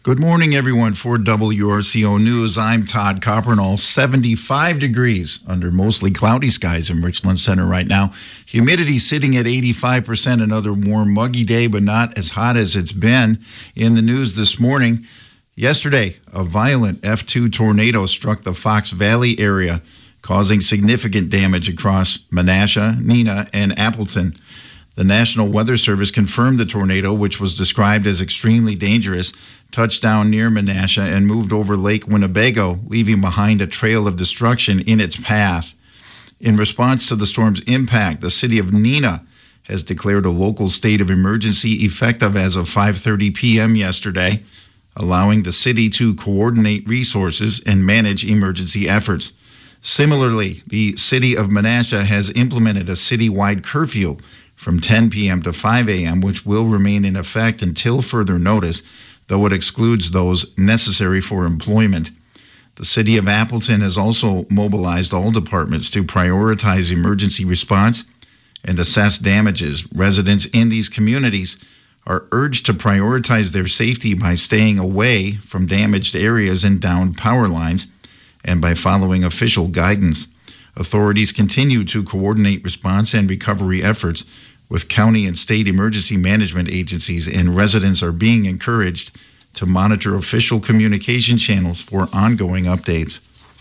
Good morning, everyone. For WRCO News, I'm Todd Coppernall. 75 degrees under mostly cloudy skies in Richland Center right now. Humidity sitting at 85%. Another warm, muggy day, but not as hot as it's been. In the news this morning, yesterday, a violent F2 tornado struck the Fox Valley area, causing significant damage across Menasha, Neenah, and Appleton. The National Weather Service confirmed the tornado, which was described as extremely dangerous, touched down near Menasha and moved over Lake Winnebago, leaving behind a trail of destruction in its path. In response to the storm's impact, the city of Neenah has declared a local state of emergency effective as of 5:30 p.m. yesterday, allowing the city to coordinate resources and manage emergency efforts. Similarly, the city of Menasha has implemented a citywide curfew from 10 p.m. to 5 a.m., which will remain in effect until further notice, though it excludes those necessary for employment. The city of Appleton has also mobilized all departments to prioritize emergency response and assess damages. Residents in these communities are urged to prioritize their safety by staying away from damaged areas and downed power lines and by following official guidance. Authorities continue to coordinate response and recovery efforts with county and state emergency management agencies, and residents are being encouraged to monitor official communication channels for ongoing updates.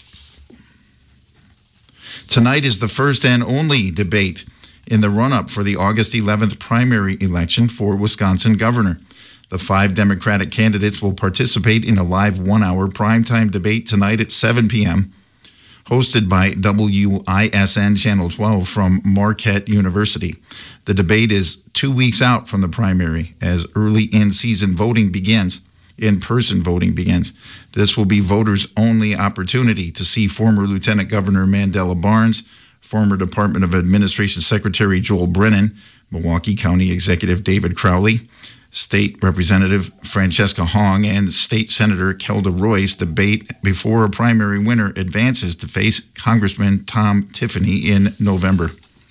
Tonight is the first and only debate in the run-up for the August 11th primary election for Wisconsin governor. The 5 Democratic candidates will participate in a live 1-hour primetime debate tonight at 7 p.m., hosted by WISN Channel 12 from Marquette University. The debate is 2 weeks out from the primary as early in-season voting begins. In-person voting begins. This will be voters' only opportunity to see former Lieutenant Governor Mandela Barnes, former Department of Administration Secretary Joel Brennan, Milwaukee County Executive David Crowley, State Representative Francesca Hong, and State Senator Kelda Royce debate before a primary winner advances to face Congressman Tom Tiffany in November.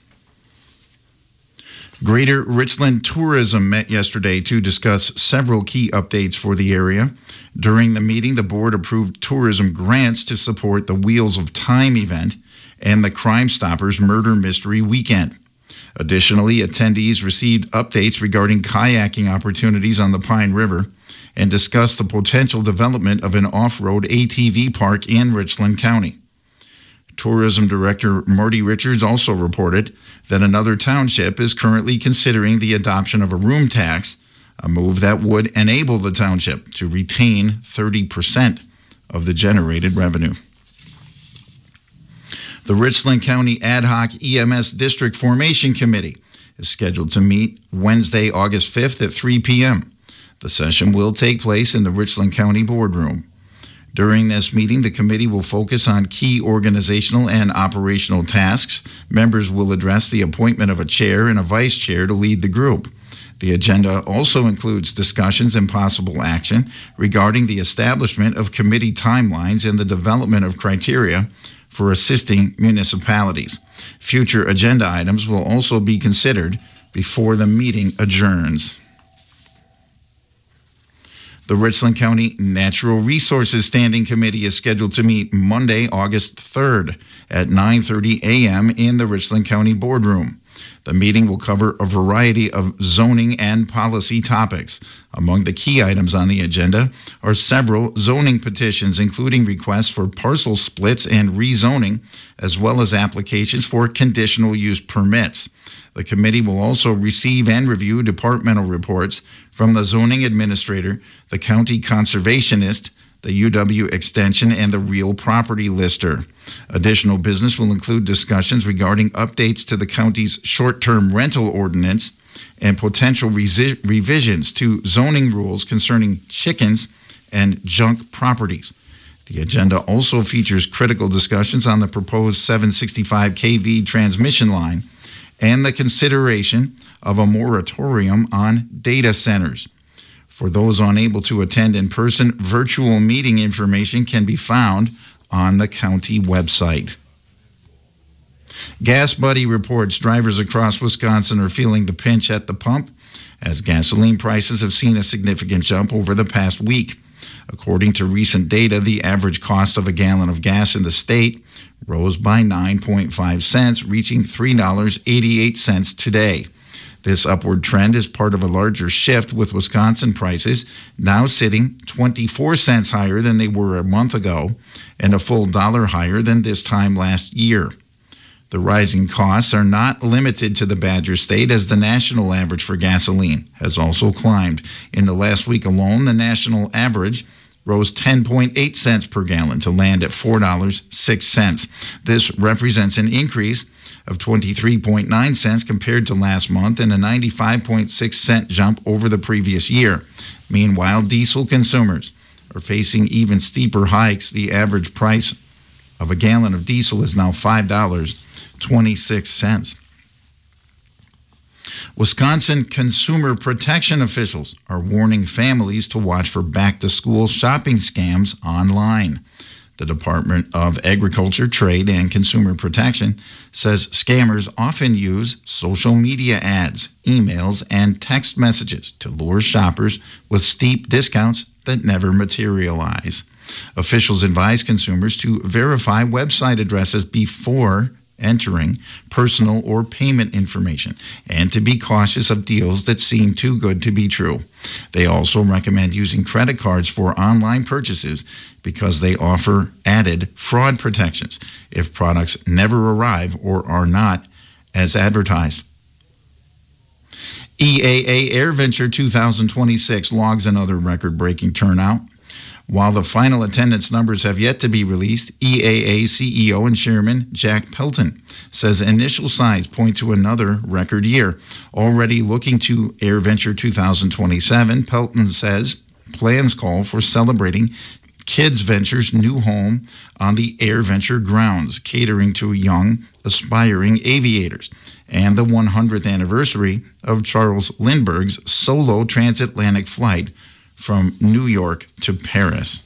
Greater Richland Tourism met yesterday to discuss several key updates for the area. During the meeting, the board approved tourism grants to support the Wheels of Time event and the Crime Stoppers Murder Mystery Weekend. Additionally, attendees received updates regarding kayaking opportunities on the Pine River and discussed the potential development of an off-road ATV park in Richland County. Tourism Director Marty Richards also reported that another township is currently considering the adoption of a room tax, a move that would enable the township to retain 30% of the generated revenue. The Richland County Ad Hoc EMS District Formation Committee is scheduled to meet Wednesday, August 5th at 3 p.m. The session will take place in the Richland County Boardroom. During this meeting, the committee will focus on key organizational and operational tasks. Members will address the appointment of a chair and a vice chair to lead the group. The agenda also includes discussions and possible action regarding the establishment of committee timelines and the development of criteria for assisting municipalities. Future agenda items will also be considered before the meeting adjourns. The Richland County Natural Resources Standing Committee is scheduled to meet Monday, August 3rd at 9:30 a.m. in the Richland County Boardroom. The meeting will cover a variety of zoning and policy topics. Among the key items on the agenda are several zoning petitions, including requests for parcel splits and rezoning, as well as applications for conditional use permits. The committee will also receive and review departmental reports from the zoning administrator, the county conservationist, the UW Extension, and the real property lister. Additional business will include discussions regarding updates to the county's short-term rental ordinance and potential revisions to zoning rules concerning chickens and junk properties. The agenda also features critical discussions on the proposed 765 kV transmission line and the consideration of a moratorium on data centers. For those unable to attend in person, virtual meeting information can be found on the county website. Gas Buddy reports drivers across Wisconsin are feeling the pinch at the pump as gasoline prices have seen a significant jump over the past week. According to recent data, the average cost of a gallon of gas in the state rose by 9.5 cents, reaching $3.88 today. This upward trend is part of a larger shift, with Wisconsin prices now sitting 24 cents higher than they were a month ago and a full $1 higher than this time last year. The rising costs are not limited to the Badger State, as the national average for gasoline has also climbed. In the last week alone, the national average rose 10.8 cents per gallon to land at $4.06. This represents an increase of 23.9 cents compared to last month and a 95.6 cent jump over the previous year. Meanwhile, diesel consumers are facing even steeper hikes. The average price of a gallon of diesel is now $5.26. Wisconsin consumer protection officials are warning families to watch for back-to-school shopping scams online. The Department of Agriculture, Trade, and Consumer Protection says scammers often use social media ads, emails, and text messages to lure shoppers with steep discounts that never materialize. Officials advise consumers to verify website addresses before entering personal or payment information, and to be cautious of deals that seem too good to be true. They also recommend using credit cards for online purchases because they offer added fraud protections if products never arrive or are not as advertised. EAA AirVenture 2026 logs another record-breaking turnout. While the final attendance numbers have yet to be released, EAA CEO and Chairman Jack Pelton says initial signs point to another record year. Already looking to AirVenture 2027, Pelton says plans call for celebrating Kids Venture's new home on the AirVenture grounds, catering to young, aspiring aviators, and the 100th anniversary of Charles Lindbergh's solo transatlantic flight from New York to Paris.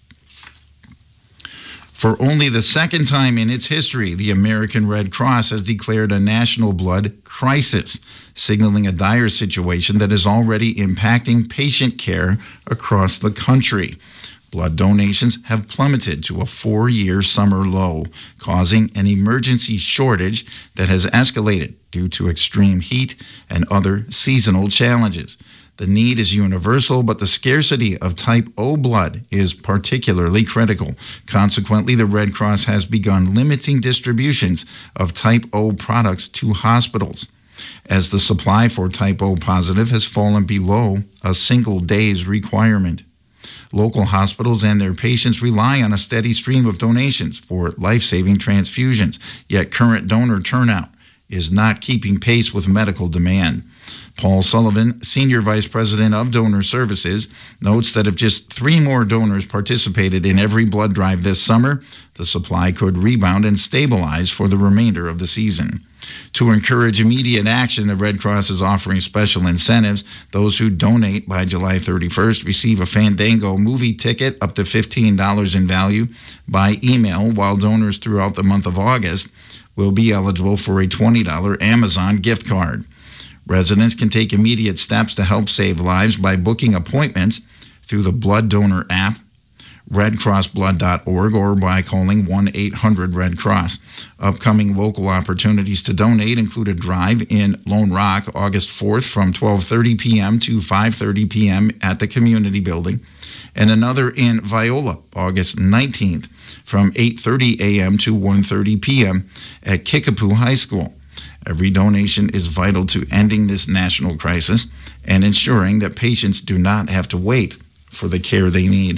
For only the second time in its history, the American Red Cross has declared a national blood crisis, signaling a dire situation that is already impacting patient care across the country. Blood donations have plummeted to a 4-year summer low, causing an emergency shortage that has escalated due to extreme heat and other seasonal challenges. The need is universal, but the scarcity of type O blood is particularly critical. Consequently, the Red Cross has begun limiting distributions of type O products to hospitals, as the supply for type O positive has fallen below a single day's requirement. Local hospitals and their patients rely on a steady stream of donations for life-saving transfusions, yet current donor turnout is not keeping pace with medical demand. Paul Sullivan, Senior Vice President of Donor Services, notes that if just 3 more donors participated in every blood drive this summer, the supply could rebound and stabilize for the remainder of the season. To encourage immediate action, the Red Cross is offering special incentives. Those who donate by July 31st receive a Fandango movie ticket up to $15 in value by email, while donors throughout the month of August will be eligible for a $20 Amazon gift card. Residents can take immediate steps to help save lives by booking appointments through the Blood Donor app, redcrossblood.org, or by calling 1-800-RED-CROSS. Upcoming local opportunities to donate include a drive in Lone Rock August 4th from 12:30 p.m. to 5:30 p.m. at the community building, and another in Viola August 19th from 8:30 a.m. to 1:30 p.m. at Kickapoo High School. Every donation is vital to ending this national crisis and ensuring that patients do not have to wait for the care they need.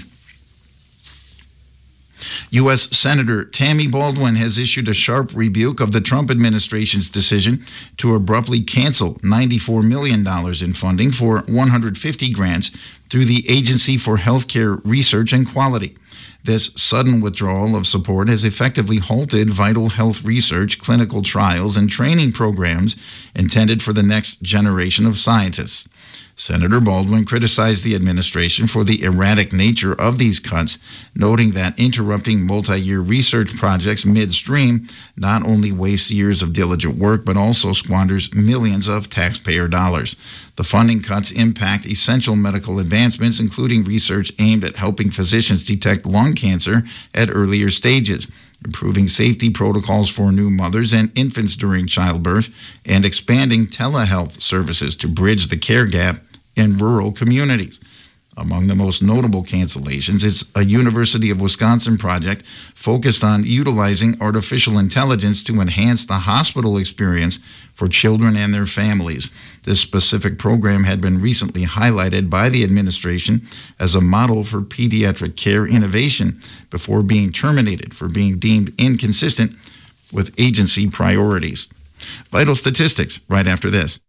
U.S. Senator Tammy Baldwin has issued a sharp rebuke of the Trump administration's decision to abruptly cancel $94 million in funding for 150 grants through the Agency for Healthcare Research and Quality. This sudden withdrawal of support has effectively halted vital health research, clinical trials, and training programs intended for the next generation of scientists. Senator Baldwin criticized the administration for the erratic nature of these cuts, noting that interrupting multi-year research projects midstream not only wastes years of diligent work, but also squanders millions of taxpayer dollars. The funding cuts impact essential medical advancements, including research aimed at helping physicians detect lung cancer at earlier stages, improving safety protocols for new mothers and infants during childbirth, and expanding telehealth services to bridge the care gap in rural communities. Among the most notable cancellations is a University of Wisconsin project focused on utilizing artificial intelligence to enhance the hospital experience for children and their families. This specific program had been recently highlighted by the administration as a model for pediatric care innovation before being terminated for being deemed inconsistent with agency priorities. Vital statistics right after this.